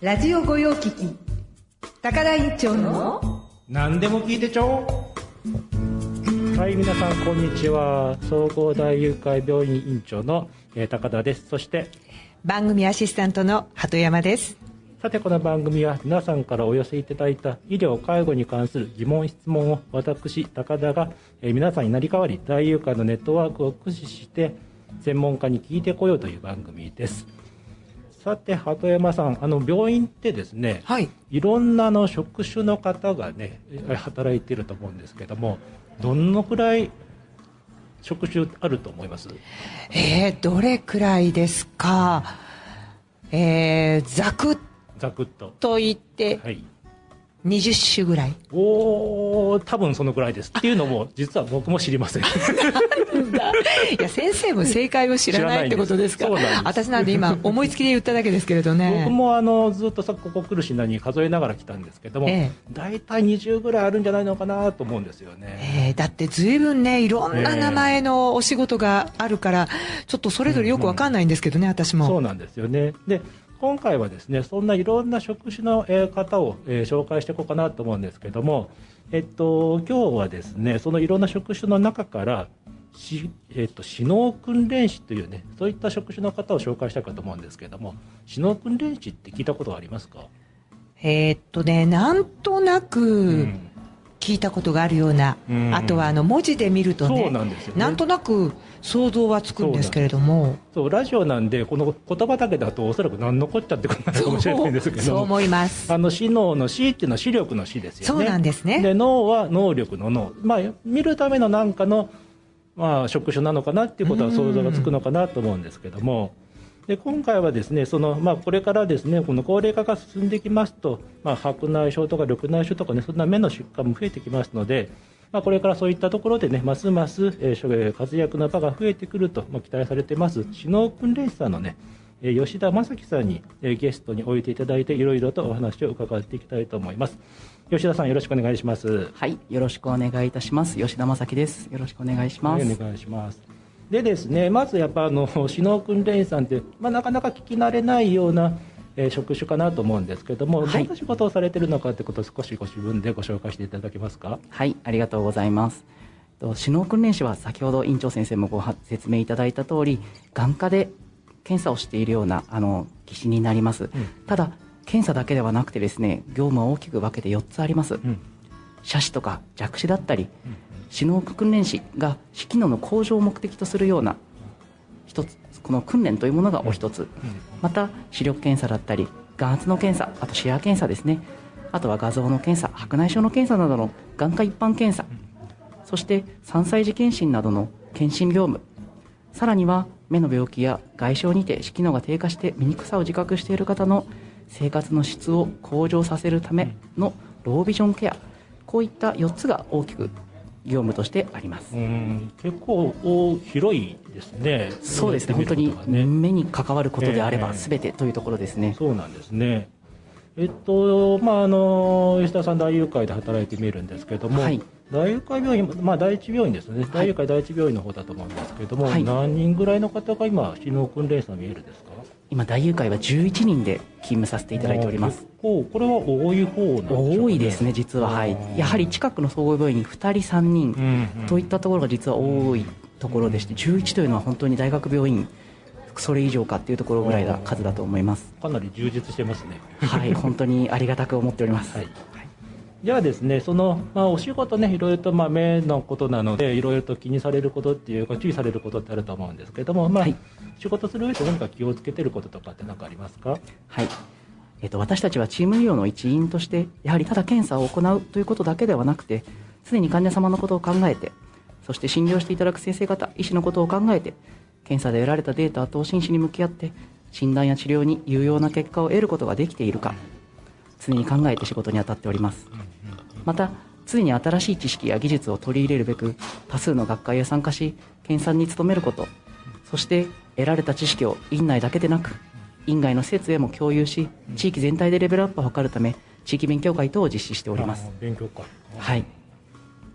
ラジオ御用聞き高田院長の何でも聞いてちょう。はい、皆さんこんにちは。総合大友会病院院長の高田です。そして番組アシスタントの鳩山です。 さて、この番組は皆さんからお寄せいただいた医療介護に関する疑問質問を私高田が皆さんに成り代わり大友会のネットワークを駆使して専門家に聞いてこようという番組です。さて、鳩山さん、病院ってですね、 はい、 いろんな職種の方がね働いていると思うんですけども、どのくらい職種あると思います？ どれくらいですか？ざくっと言って、はい、20種ぐらい。 多分そのぐらいです。っていうのも実は僕も知りません。 なんだ。いや、先生も正解を知らないってことですか？ そうなんです。 私なんで今思いつきで言っただけですけれどね。 僕もずっとここ来る品に数えながら来たんですけども、だいたい20ぐらいあるんじゃないのかなと思うんですよね。 だって随分ね、いろんな名前のお仕事があるから、ちょっとそれぞれよくわかんないんですけどね、私も。 そうなんですよね。で、今回はですね、そんないろんな職種の方を紹介していこうかなと思うんですけども、今日はですね、そのいろんな職種の中から指導訓練士というね、そういった職種の方を紹介したいかと思うんですけども、指導訓練士って聞いたことはありますか？ なんとなく聞いたことがあるような、あとは文字で見るとね、 そうなんですよね、 なんとなく想像はつくんですけれども、 そうラジオなんでこの言葉だけだとおそらく何のこっちゃってことになるかもしれないんですけども、 そう思います。 知能の視っていうのは視力の視ですよね。 そうなんですね。 で、脳は能力の脳、見るためのなんかの職種なのかなっていうことは想像がつくのかなと思うんですけども、で今回はですね、これからですね、この高齢化が進んできますと、白内障とか緑内障とかね、そんな目の疾患も増えてきますので、これからそういったところでね、ますます活躍の場が増えてくると期待されています指導訓練士さんのね、吉田正樹さんにゲストにおいていただいて、いろいろとお話を伺っていきたいと思います。吉田さん、よろしくお願いします。 はい、よろしくお願いいたします。吉田正樹です。よろしくお願いします。 はい、お願いします。でですね、まずやっぱ指導訓練士さんって、なかなか聞き慣れないような職種かなと思うんですけども、どんな仕事をされているのかということを少しご自分でご紹介していただけますか？ はい、ありがとうございます。指導訓練士は先ほど院長先生もご説明いただいた通り、眼科で検査をしているような技師になります。ただ検査だけではなくてですね、業務は大きく分けて4つあります。斜視とか弱視だったり、指導訓練士が視機能の向上を目的とするような一つ、この訓練というものがお一つ、また視力検査だったり眼圧の検査、あと視野検査ですね、あとは画像の検査、白内障の検査などの眼科一般検査、そして3歳児検診などの検診業務、さらには目の病気や外傷にて視機能が低下して見にくさを自覚している方の生活の質を向上させるためのロービジョンケア、こういった4つが大きく業務としてあります。 結構広いですね。 そうですね、本当に目に関わることであれば全てというところですね。 そうなんですね。吉田さん大友会で働いてみるんですけども、大友会病院、第一病院ですね、大友会第一病院の方だと思うんですけども、何人ぐらいの方が今指導訓練士さん見えるんですか？ 今大友会は11人で勤務させていただいております。 これは多い方なんでしょうかね？ 多いですね、実は。やはり近くの総合病院に2人3人といったところが実は多いところでして、11というのは本当に大学病院それ以上かっていうところぐらいな数だと思います。 かなり充実してますね。 はい、本当にありがたく思っております。 じゃあですね、お仕事ね、いろいろと目のことなので、いろいろと気にされることっていうか注意されることってあると思うんですけども、仕事する上で何か気をつけてることとかって何かありますか？ はい、私たちはチーム医療の一員として、やはりただ検査を行うということだけではなくて、常に患者様のことを考えて、そして診療していただく先生方、医師のことを考えて、検査で得られたデータと真摯に向き合って、診断や治療に有用な結果を得ることができているか、常に考えて仕事に当たっております。また常に新しい知識や技術を取り入れるべく、多数の学会へ参加し研鑽に努めること、そして得られた知識を院内だけでなく院外の施設へも共有し、地域全体でレベルアップを図るため地域勉強会等を実施しております。 勉強会。 はい。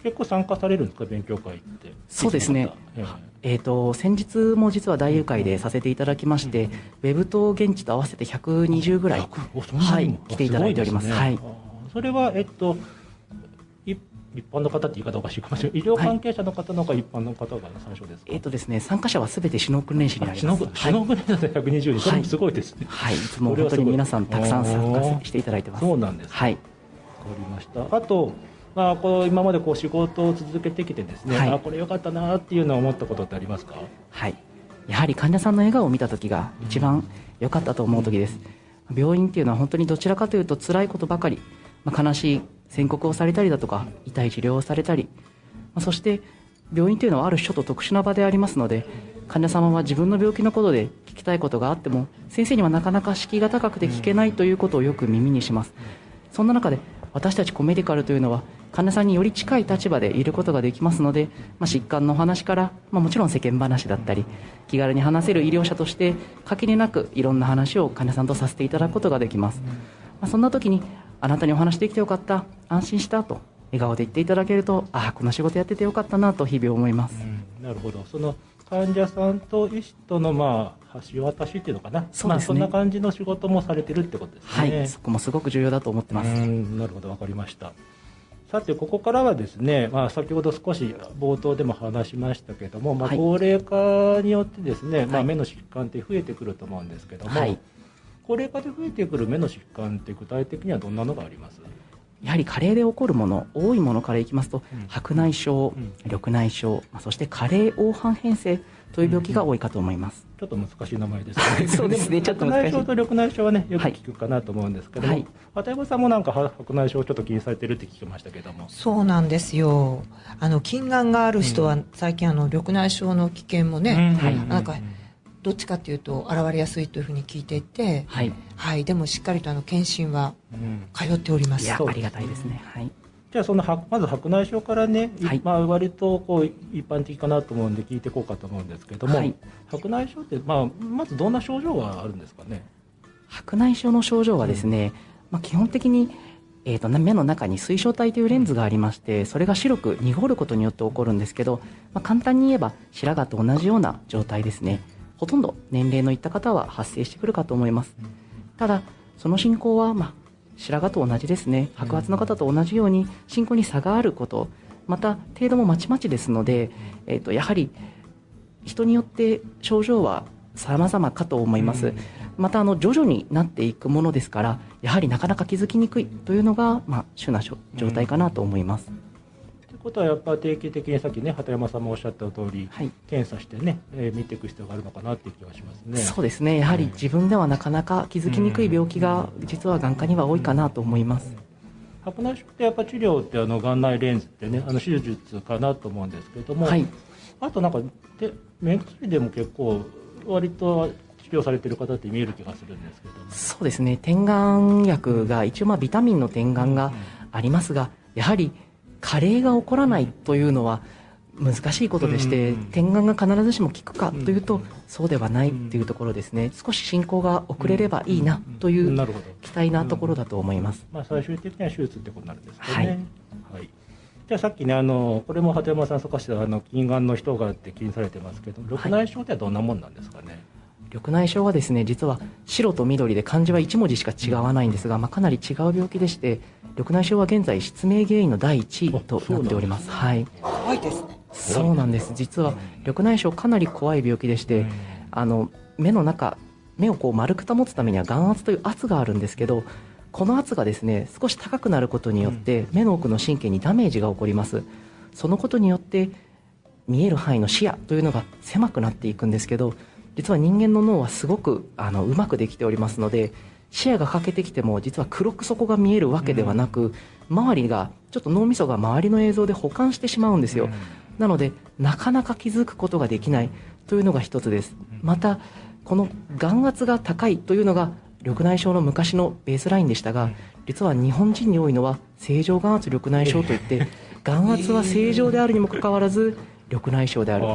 結構参加されるんですか、勉強会って。 そうですね、先日も実は大友会でさせていただきまして、ウェブと現地と合わせて120ぐらい、はい、来ていただいております。はい、 それは、一般の方って言い方おかしいかもしれない、医療関係者の方のか、一般の方が最初ですか。 ですね、参加者はすべて首脳訓練士になります。 首脳訓練士で120人、それもすごいですね。 はい、いつも本当に皆さんたくさん参加していただいてます。 そうなんです。はい、わかりました。あと、今まで仕事を続けてきてですね、はい、これ良かったなっていうのを思ったことってありますか。 はい、やはり患者さんの笑顔を見た時が一番良かったと思う時です。病院っていうのは本当にどちらかというと辛いことばかり、悲しい宣告をされたりだとか、痛い治療をされたり、そして病院というのはある種ちょっと特殊な場でありますので、患者様は自分の病気のことで聞きたいことがあっても、先生にはなかなか敷居が高くて聞けないということをよく耳にします。そんな中で私たちコメディカルというのは患者さんにより近い立場でいることができますので、疾患の話から、もちろん世間話だったり、気軽に話せる医療者として垣根なくいろんな話を患者さんとさせていただくことができます。そんな時にあなたにお話できてよかった、安心したと笑顔で言っていただけると、こんな仕事やっててよかったなと日々思います。 なるほど。その患者さんと医師との橋渡しっていうのかな、 そうですね、 そんな感じの仕事もされてるってことですね。 はい、そこもすごく重要だと思ってます。 なるほど、わかりました。さて、ここからはですね、先ほど少し冒頭でも話しましたけども、高齢化によってですね、目の疾患って増えてくると思うんですけども、はい、高齢化で増えてくる目の疾患って具体的にはどんなのがあります？ やはり加齢で起こるもの、多いものからいきますと、白内障、緑内障、そして加齢黄斑変性という病気が多いかと思います。 ちょっと難しい名前ですね。 そうですね、ちょっと難しい。 白内障と緑内障はね、よく聞くかなと思うんですけども、はい、片山さんもなんか白内障ちょっと気にされてるって聞きましたけども。 そうなんですよ。近眼がある人は最近緑内障の危険もね、なんかどっちかというと現れやすいというふうに聞いていて、はい、はい、でもしっかりと検診は通っております。 いや、ありがたいですね。はい。 じゃあまず白内障からね、はい、割と一般的かなと思うんで聞いていこうかと思うんですけども、はい、白内障って、まずどんな症状があるんですかね。 白内障の症状はですね、基本的に、目の中に水晶体というレンズがありまして、それが白く濁ることによって起こるんですけど、簡単に言えば白髪と同じような状態ですね。ほとんど年齢のいった方は発生してくるかと思います。ただその進行は白髪と同じですね。白髪の方と同じように進行に差があること、また程度もまちまちですので、やはり人によって症状は様々かと思います。また徐々になっていくものですから、やはりなかなか気づきにくいというのが主な状態かなと思います。 ということはやっぱ定期的にさっきね畑山さんもおっしゃった通り、はい、検査してね、見ていく必要があるのかなっていう気がしますね。 そうですね。やはり自分ではなかなか気づきにくい病気が実は眼科には多いかなと思います。 白内障ってやっぱ治療って眼内レンズってね手術かなと思うんですけども、はい、あとなんか目薬でも結構割と治療されている方って見える気がするんですけども。 そうですね。点眼薬が一応ビタミンの点眼がありますが、やはり加齢が起こらないというのは難しいことでして、点眼が必ずしも効くかというと、そうではないというところですね。少し進行が遅れればいいなという期待なところだと思います。 最終的には手術ってことになるんですかね。はい。じゃあさっきねこれも鳩山さん少し近眼の人がって気にされてますけど、緑内障ってはどんなもんなんですかね。 緑内障はですね、実は白と緑で漢字は1文字しか違わないんですが、かなり違う病気でして、緑内障は現在失明原因の第1位となっております。はい。 怖いですね。 そうなんです。実は緑内障かなり怖い病気でして、目を丸く保つためには眼圧という圧があるんですけど、この圧がですね少し高くなることによって目の奥の神経にダメージが起こります。そのことによって見える範囲の視野というのが狭くなっていくんですけど、実は人間の脳はすごくうまくできておりますので、視野が欠けてきても実は黒くそこが見えるわけではなく、周りがちょっと脳みそが周りの映像で補完してしまうんですよ。なのでなかなか気づくことができないというのが一つです。またこの眼圧が高いというのが緑内障の昔のベースラインでしたが、実は日本人に多いのは正常眼圧緑内障といって、眼圧は正常であるにもかかわらず緑内障である。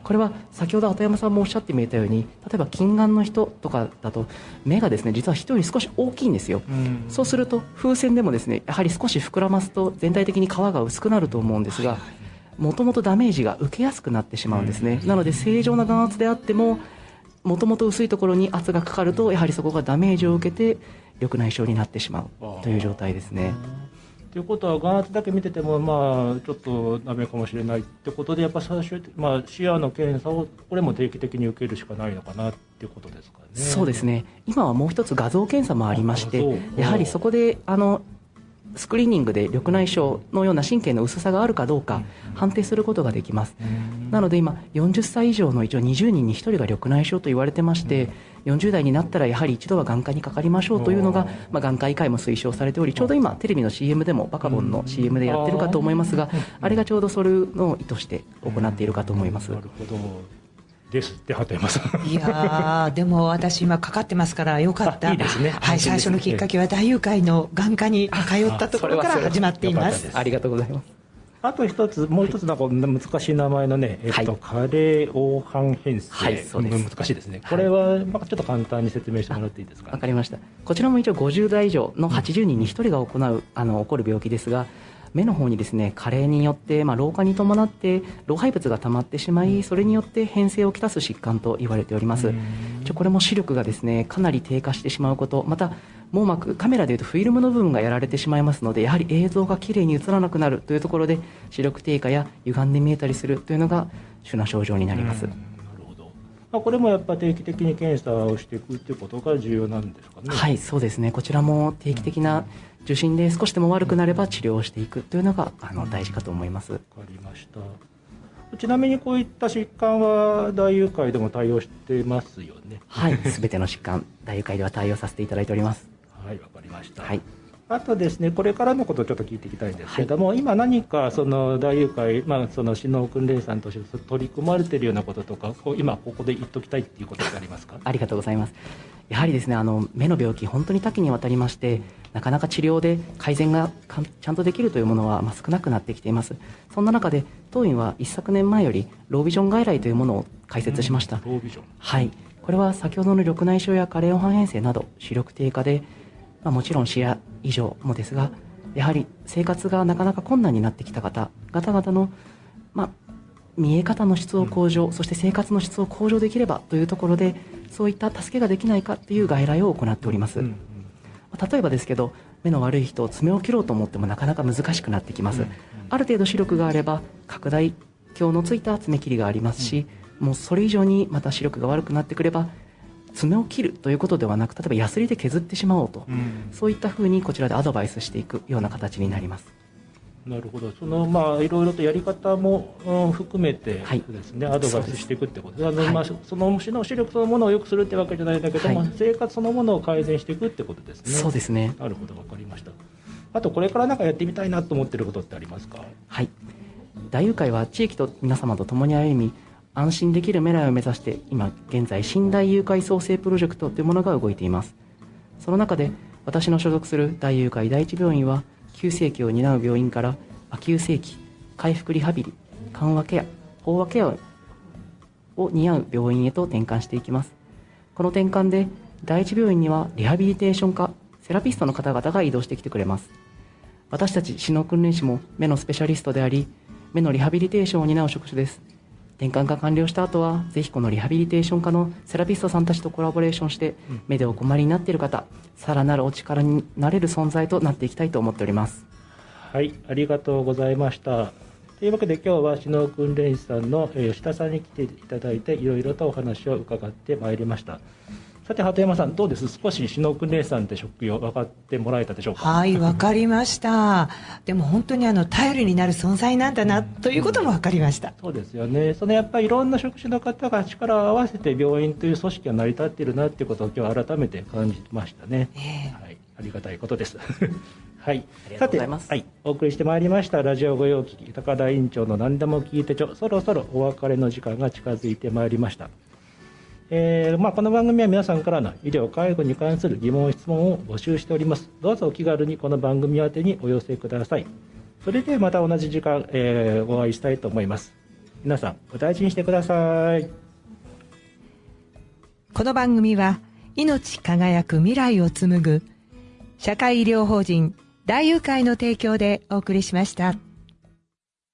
これは先ほど鳩山さんもおっしゃってみたように、例えば近眼の人とかだと目がですね実は人より少し大きいんですよ。そうすると風船でもですねやはり少し膨らますと全体的に皮が薄くなると思うんですが、もともとダメージが受けやすくなってしまうんですね。なので正常な眼圧であってももともと薄いところに圧がかかるとやはりそこがダメージを受けて緑内障になってしまうという状態ですね。 ということは眼圧だけ見ててもまあちょっとダメかもしれないってことで、やっぱ最終的に視野の検査をこれも定期的に受けるしかないのかなっていうことですかね。 そうですね。今はもう一つ画像検査もありまして、やはりそこでスクリーニングで緑内障のような神経の薄さがあるかどうか判定することができます。なので今40歳以上の一応20人に1人が緑内障と言われてまして、40代になったらやはり一度は眼科にかかりましょうというのが、眼科医会も推奨されており、ちょうど今テレビの CM でもバカボンの CM でやってるかと思いますが、あれがちょうどそれのを意図して行っているかと思います。 なるほどですって鳩山さん。 いやでも私今かかってますからよかった。 いいですね。 はい、最初のきっかけは大友会の眼科に通ったところから始まっています。 ありがとうございます。 あともう一つなんか難しい名前のね、加齢黄斑変性、 はい、そうです。 難しいですね。これはちょっと簡単に説明してもらっていいですか。 わかりました。こちらも一応50代以上の80人に1人が起こる病気ですが、目の方にですね加齢によって、老化に伴って老廃物が溜まってしまい、それによって変性をきたす疾患と言われております。これも視力がですねかなり低下してしまうこと、また網膜、カメラでいうとフィルムの部分がやられてしまいますので、やはり映像がきれいに映らなくなるというところで視力低下や歪んで見えたりするというのが主な症状になります。 なるほど。これもやっぱ定期的に検査をしていくということが重要なんですかね。 はい、そうですね。こちらも定期的な受診で少しでも悪くなれば治療をしていくというのが大事かと思います。 わかりました。ちなみにこういった疾患は大友会でも対応してますよね。 はい、すべての疾患大友会では対応させていただいております。 はい、わかりました。 はい。 あとですね、これからのことをちょっと聞いていきたいんですけれども、今何かその大友会、その視能訓練士さんとして取り組まれているようなこととか、今ここで言っときたいっていうことってありますか？ ありがとうございます。やはりですね、目の病気本当に多岐にわたりまして、なかなか治療で改善がちゃんとできるというものは少なくなってきています。そんな中で当院は一昨年前よりロービジョン外来というものを開設しました。 ロービジョン。 はい。これは先ほどの緑内障や加齢黄斑変性など視力低下で、もちろん視野異常もですが、やはり生活がなかなか困難になってきた方々の、見え方の質を向上、そして生活の質を向上できればというところで、そういった助けができないかという外来を行っております。例えばですけど、目の悪い人、爪を切ろうと思ってもなかなか難しくなってきます。ある程度視力があれば拡大鏡のついた爪切りがありますし、もうそれ以上にまた視力が悪くなってくれば爪を切るということではなく、例えばヤスリで削ってしまおうと、そういったふうにこちらでアドバイスしていくような形になります。 なるほど。いろいろとやり方も、含めてですね、アドバイスしていくってことで、その視力そのものを良くするってわけじゃないんだけども、生活そのものを改善していくってことですね。 そうですね。 なるほど、わかりました。あとこれからやってみたいなと思っていることってありますか？ はい。大友会は地域と皆様と共に歩み、安心できる未来を目指して今現在新大友会創生プロジェクトというものが動いています。その中で私の所属する大友会第一病院は、急性期を担う病院から亜急性期、回復リハビリ、緩和ケア、飽和ケアを担う病院へと転換していきます。この転換で第一病院にはリハビリテーション科、セラピストの方々が移動してきてくれます。私たち視能訓練士も目のスペシャリストであり、目のリハビリテーションを担う職種です。転換が完了した後は、ぜひこのリハビリテーション科のセラピストさんたちとコラボレーションして、目でお困りになっている方、さらなるお力になれる存在となっていきたいと思っております。 はい、ありがとうございました。というわけで今日は視能訓練士さんの吉田さんに来ていただいて、いろいろとお話を伺ってまいりました。さて鳩山さん、どうです？少し視能訓練士さんって職業分かってもらえたでしょうか？ はい、分かりました。でも本当に頼りになる存在なんだなということも分かりました。 そうですよね。やっぱりいろんな職種の方が力を合わせて病院という組織が成り立っているなということを今日改めて感じましたね。はい、ありがたいことです。はい、 ありがとうございます。 はい、お送りしてまいりましたラジオ御用聞き高田院長の何でも聞いてちょ、そろそろお別れの時間が近づいてまいりました。この番組は皆さんからの医療介護に関する疑問質問を募集しております。どうぞお気軽にこの番組宛てにお寄せください。それではまた同じ時間、お会いしたいと思います。 皆さんお大事にしてください。 この番組は命輝く未来を紡ぐ社会医療法人大友会の提供でお送りしました。